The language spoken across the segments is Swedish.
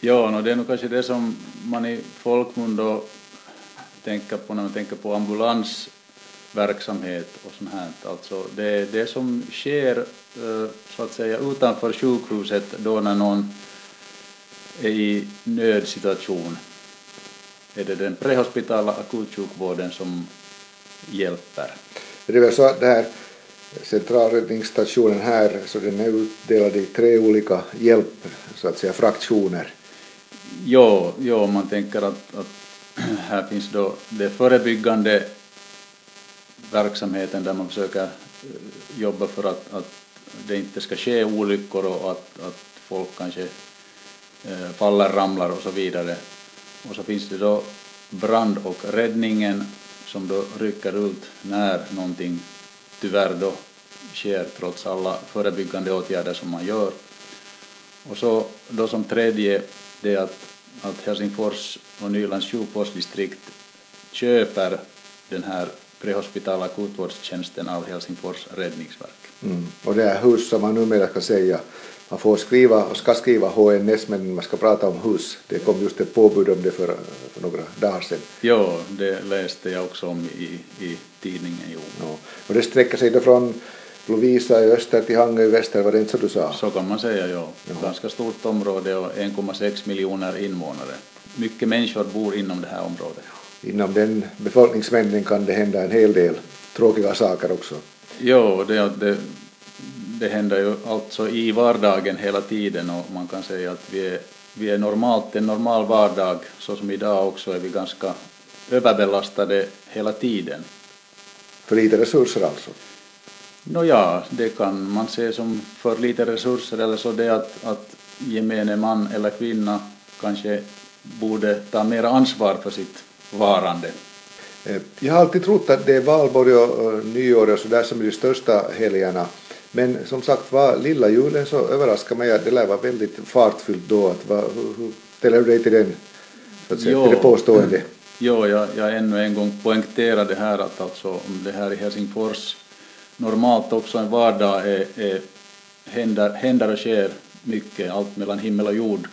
Ja, det är nog kanske det som man i folkmun då tänker på när man tänker på ambulansverksamhet och sånt här. Alltså det som sker så att säga utanför sjukhuset då när någon är i nödsituation. Är det den prehospitala akutsjukvården som hjälper? Det är väl så att det här centralräddningsstationen här, så den är utdelad i 3 olika hjälp, så att säga, fraktioner. Ja, man tänker att här finns då det förebyggande verksamheten där man försöker jobba för att det inte ska ske olyckor och att folk kanske faller, ramlar och så vidare. Och så finns det då brand- och räddningen som då rycker ut när någonting tyvärr då sker trots alla förebyggande åtgärder som man gör. Och så då som tredje det är att Helsingfors och Nylands sjukvårdsdistrikt köper den här prehospitala akutvårdstjänsten av Helsingfors räddningsverk. Och det är hus som man numera ska säga. Man får skriva och ska skriva HNS, men man ska prata om hus. Det kom just ett påbud om det för några dagar sedan. Ja, det läste jag också om i tidningen. Jo. Ja. Och det sträcker sig då från Lovisa i öster till Hangö i väster, var det inte så du sa? Så kan man säga, ja. Ganska stort område och 1,6 miljoner invånare. Mycket människor bor inom det här området. Inom den befolkningsmängden kan det hända en hel del tråkiga saker också. Ja, det händer ju alltså i vardagen hela tiden och man kan säga att vi är en normal vardag, så som idag också är vi ganska överbelastade hela tiden. För lite resurser alltså? Ja, det kan man se som för lite resurser, eller så det att gemene man eller kvinna kanske borde ta mer ansvar för sitt varande. Jag har alltid trott att det är valborg och nyår och så där som är de största helgerna. Men som sagt, var lilla julen så överraskar mig att det lär vara väldigt fartfyllt då. Hur ställer du dig till den, så att säga, till det påstående? Jo, jag ännu en gång poängterar det här att alltså om det här i Helsingfors normalt också en vardag händer och sker mycket, allt mellan himmel och jord,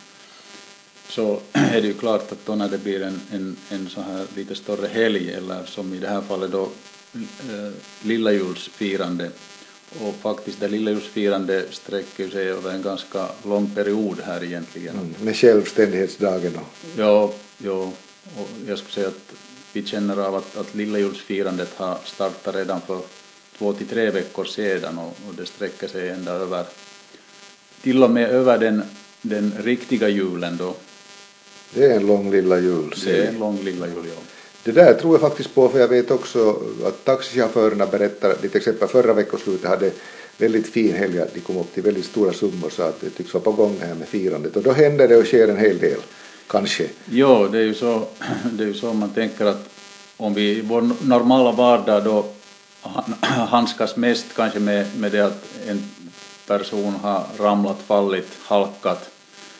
så är det ju klart att då när det blir en så här lite större helg, eller som i det här fallet då lilla julsfirande, och faktiskt det lilla julsfirande sträcker sig över en ganska lång period här egentligen. Med självständighetsdagen då? Ja, och jag skulle säga att vi känner av att lilla julsfirandet har startat redan för 2 till 3 veckor sedan och det sträcker sig ända över, till och med över den riktiga julen då. Det är en lång lilla jul. Det är en lång lilla jul, ja. Det där tror jag faktiskt på, för jag vet också att taxichaufförerna berättar att till exempel förra veckoslutet hade väldigt fin helg, de kom upp till väldigt stora summor, så att det tycks vara på gång här med firandet, och då händer det och sker en hel del, kanske. Ja, det är ju så man tänker att om vi i vår normala vardag då handskas mest kanske med det att en person har ramlat, fallit, halkat,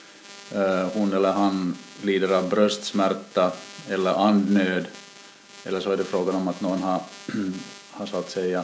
hon eller han lider av bröstsmärta eller andnöd, eller så är det frågan om att någon har så att säga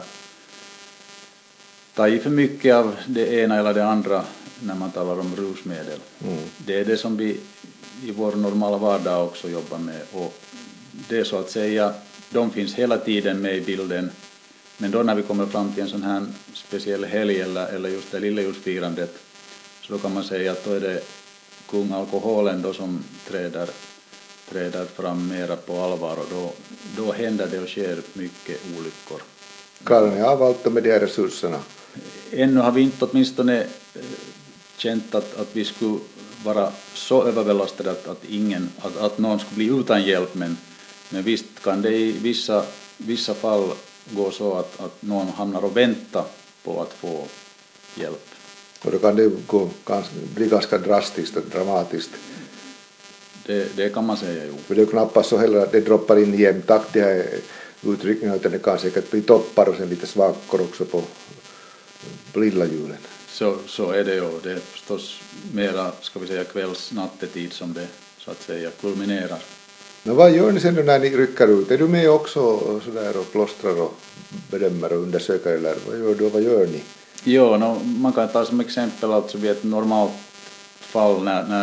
tagit för mycket av det ena eller det andra när man talar om rusmedel. Det är det som vi i vår normala vardag också jobbar med, och det är så att säga, de finns hela tiden med i bilden, men då när vi kommer fram till en sån här speciell helg eller just det lilla julsfirandet, så då kan man säga att då är det kung alkoholen då som träder fram mera på allvar, och då händer det och sker mycket olyckor. Klarar ni av allt med de här resurserna? Ännu har vi inte åtminstone känt att vi skulle vara så överbelastade att någon skulle bli utan hjälp, men visst kan det i vissa fall gå så att någon hamnar och väntar på att få hjälp. Och då kan det bli ganska drastiskt och dramatiskt. Det kan man säga, jo. För det är knappast så heller att det droppar in i jämn takt, de här utryckningarna, utan det kan säkert bli toppar och sen lite svackor också på lilla julen. Så är det ju. Det är förstås mera, ska vi säga, kvälls-nattetid som det så att säga kulminerar. Men vad gör ni sen när ni rycker ut? Är du med också sådär och plåstrar och bedömer och undersöker, eller vad gör du och vad gör ni? Jo, man kan ta som exempel alltså vid ett normalt fall när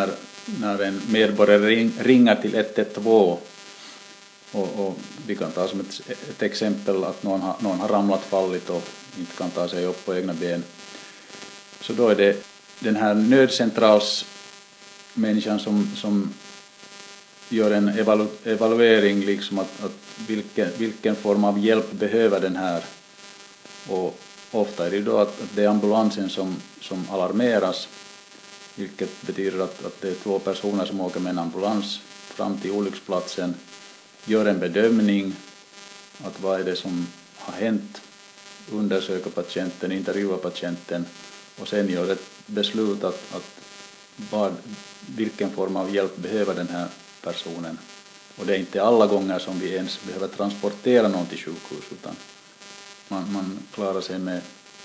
när en medborgare ringer till 112 och vi kan ta som ett exempel att någon har ramlat, fallit och inte kan ta sig upp på egna ben. Så då är det den här nödcentralsmänniskan som gör en evaluering liksom att vilken form av hjälp behöver den här. Och ofta är det då att det är ambulansen som alarmeras, vilket betyder att det är 2 personer som åker med en ambulans fram till olycksplatsen, gör en bedömning att vad är det som har hänt, undersöker patienten, intervjuar patienten och sen gör ett beslut att vilken form av hjälp behöver den här personen. Och det är inte alla gånger som vi ens behöver transportera någon till sjukhus, utan man klarar sig med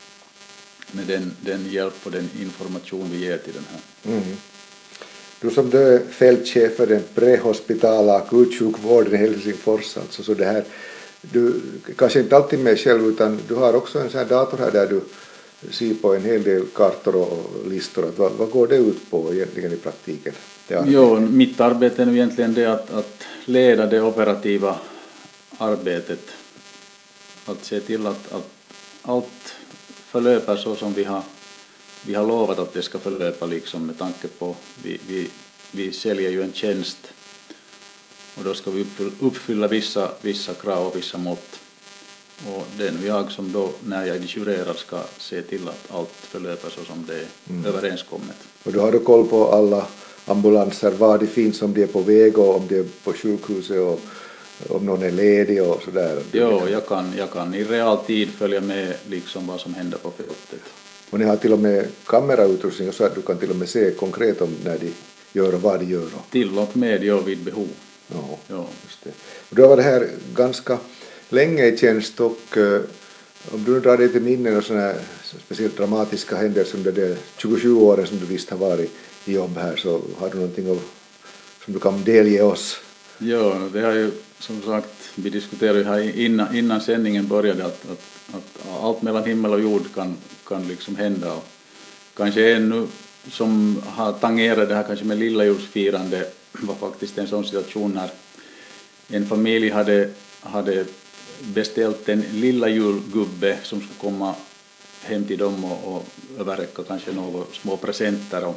den hjälp och den information vi ger till den här. Mm. Du som du är fältchef för den prehospitala akutsjukvården i Helsingfors, alltså så det här, du kanske inte alltid med själv utan du har också en sån här dator här där du ser på en hel del kartor och listor. Vad går det ut på egentligen i praktiken? Jo, mitt arbete är nu egentligen det att leda det operativa arbetet. Att se till att allt förlöper så som vi har lovat att det ska förlöpa, liksom med tanke på vi säljer ju en tjänst och då ska vi uppfylla vissa krav och vissa mått. Och det är nu jag som då, när jag dirigerar, ska se till att allt förlöper så som det är överenskommet. Och du har då koll på alla ambulanser, var det finns, om de är på väg och om de är på sjukhuset och om någon är ledig och sådär? Jo, jag kan i realtid följa med liksom vad som händer på fältet. Och ni har till och med kamerautrustning så att du kan till och med se konkret om när de gör och vad de gör. Till och med vid behov. Ja. Just det. Och du har varit här ganska länge i tjänst och om du drar dig till minnen och sådana speciellt dramatiska händelser under de 27 åren som du visst har varit i jobb här, så har du någonting som du kan delge oss? Ja, det har ju som sagt, vi diskuterade ju här innan sändningen började att allt mellan himmel och jord kan liksom hända. Och kanske ännu som har tangerat det här kanske med lillajulsfirande var faktiskt en sån situation när en familj hade beställt en lilla julgubbe som skulle komma hem till dem och överräcka kanske några små presenter.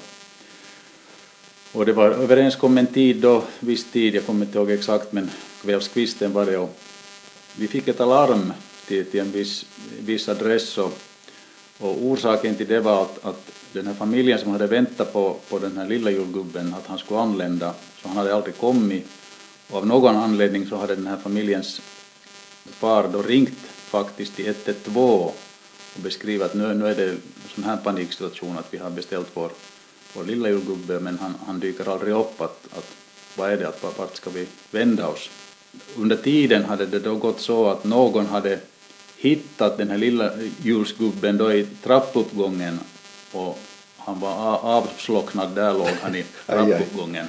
Och det var överenskommen tid då, viss tid, jag kommer inte ihåg exakt, men kvällskvisten var det, och vi fick ett alarm till en viss adress och orsaken till det var att den här familjen som hade väntat på den här lilla julgubben, att han skulle anlända, så han hade aldrig kommit, och av någon anledning så hade den här familjens far då ringt faktiskt till 112 och beskrivit att nu är det en sån här paniksituation att vi har beställt vår lilla julgubbe, men han dyker aldrig upp, att vad är det, att vart ska vi vända oss? Under tiden hade det då gått så att någon hade hittat den här lilla julsgubben då i trappuppgången, och han var avslocknad, där låg han i trappuppgången.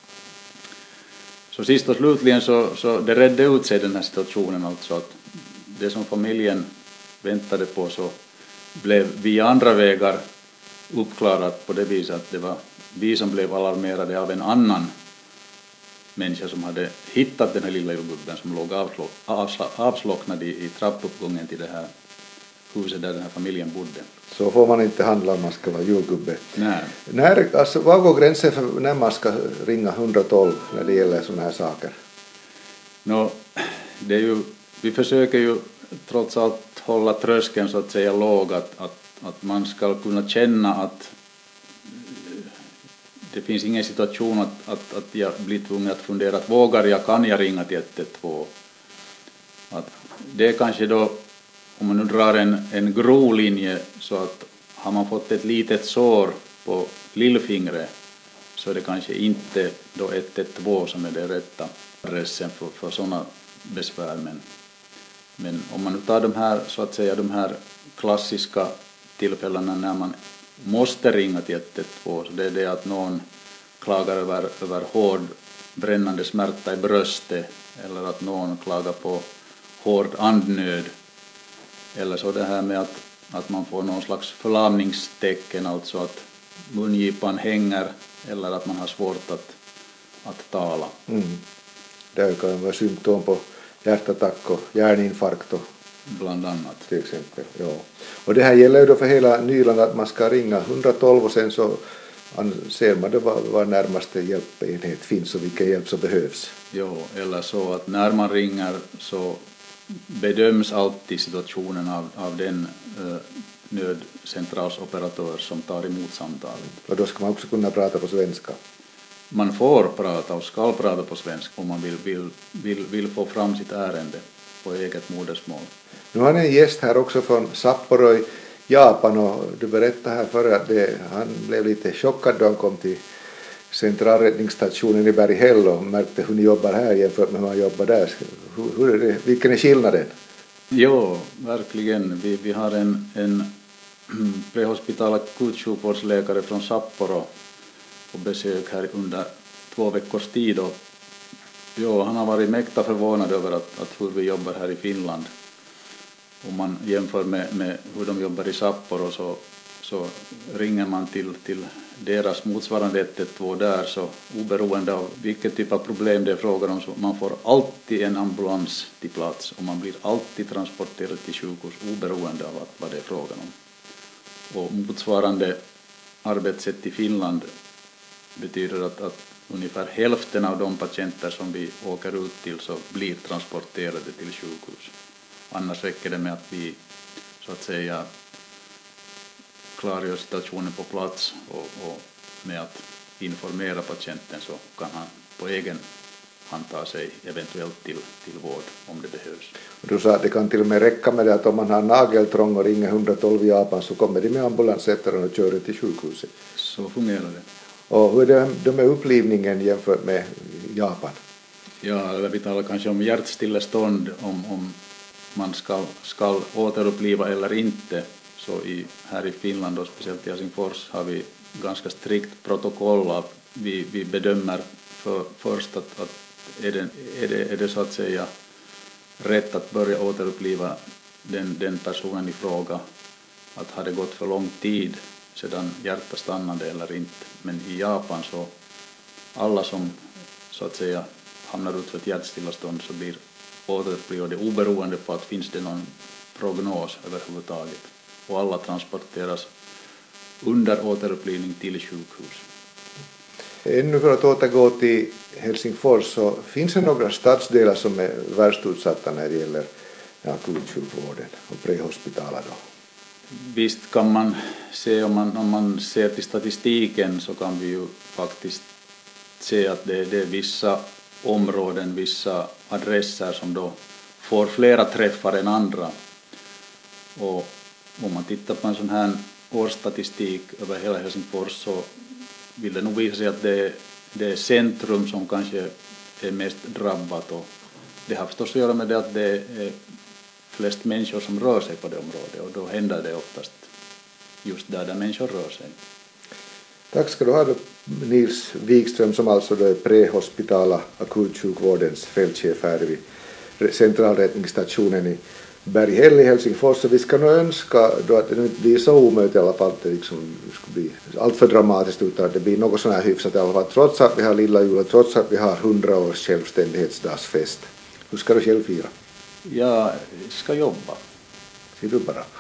Så sist och slutligen så det redde ut sig den här situationen, alltså att det som familjen väntade på så blev via andra vägar uppklarat på det viset att det var vi som blev alarmerade av en annan människa som hade hittat den här lilla julgubben som låg avslocknad i trappuppgången till det här huset där den här familjen bodde. Så får man inte handla om man ska vara julgubbe. Nej. Vad går gränsen för när man ska ringa 112 när det gäller sådana här saker? Det är ju, vi försöker ju trots allt hålla tröskeln så att säga låg, att man ska kunna känna att det finns ingen situation att jag blir tvungen att fundera att kan jag ringa till 112. Att det är kanske då, om man nu drar en grov linje, så att har man fått ett litet sår på lillfingret så är det kanske inte då 112 som är det rätta adressen för sådana besvär. Men om man nu tar de här, så att säga, de här klassiska tillfällena när man måste ringa till 112, så det är det att någon klagar över hård brännande smärta i bröstet, eller att någon klagar på hård andnöd, eller så det här med att man får någon slags förlamningstecken, alltså att mungipan hänger eller att man har svårt att tala. Det kan vara symptom på hjärtattack och hjärninfarkt och bland annat. Till exempel, ja. Och det här gäller ju då för hela Nyland att man ska ringa 112 och sen så ser man det var närmaste hjälpenhet finns och vilken hjälp som behövs. Jo, eller så att när man ringer så bedöms alltid situationen av den nödcentralsoperatör som tar emot samtalet. Och då ska man också kunna prata på svenska. Man får prata och ska prata på svenska om man vill få fram sitt ärende på eget modersmål. Nu har ni en gäst här också från Sapporo i Japan och du berättade här förra att han blev lite chockad då han kom till centralräddningsstationen i Berghäll och märkte hur ni jobbar här jämfört med hur man jobbar där. Hur är det? Vilken är skillnaden? Jo, verkligen. Vi har en prehospital akutsjukvårdsläkare från Sapporo på besök här under 2 veckors tid och han har varit mäkta förvånad över att hur vi jobbar här i Finland. Om man jämför med hur de jobbar i Sapporo så ringer man till deras motsvarande 112 där så oberoende av vilket typ av problem det är frågan om så man får alltid en ambulans till plats och man blir alltid transporterad till sjukhus oberoende av vad det är frågan om. Och motsvarande arbetssätt i Finland betyder att ungefär hälften av de patienter som vi åker ut till så blir transporterade till sjukhus. Annars räcker det med att vi så att säga klargör situationen på plats och med att informera patienten så kan han på egen hand ta sig eventuellt till vård om det behövs. Du sa att det kan till och med räcka med det att om man har nageltrång och ringer 112 i Japan så kommer de med ambulansättaren och kör till sjukhuset. Så fungerar det. Och hur är det med upplivningen jämfört med Japan? Ja, vi talar kanske om hjärtstillestånd om man ska återuppliva eller inte. Så här i Finland och speciellt i Helsingfors har vi ganska strikt protokoll att vi bedömer först att är det så att säga rätt att börja återuppliva den personen i fråga, att har det gått för lång tid sedan hjärtat stannade eller inte. Men i Japan så alla som så att säga hamnar ut för ett hjärtstillestånd så blir återupplivade oberoende på att finns det någon prognos överhuvudtaget. Och alla transporteras under återupplivning till sjukhus. Ännu för att återgå till Helsingfors så finns det några stadsdelar som är värst utsatta när det gäller akutsjukvården och prehospitaler då? Visst kan man se, om man ser till statistiken så kan vi ju faktiskt se att det är vissa områden, vissa adresser som då får flera träffar än andra. Och om man tittar på en sån här årsstatistik över hela Helsingfors så vill det nog visa sig att det är centrum som kanske är mest drabbat och det har förstås att göra med det att det är flest människor som rör sig på det området och då händer det oftast just där människor rör sig. Tack ska du ha då, Nils Wikström som alltså då är prehospitala akutsjukvårdens fältchef här vid centralräddningsstationen i Berghäll i Helsingfors. Så vi ska nog önska då att det inte blir så omöjligt i alla fall att det liksom skulle bli allt för dramatiskt utan att det blir något sån här hyfsat i alla fall trots att vi har lilla jul och trots att vi har 100 års självständighetsdagsfest. Hur ska du själv fira? Jag ska jobba. Ser du bara.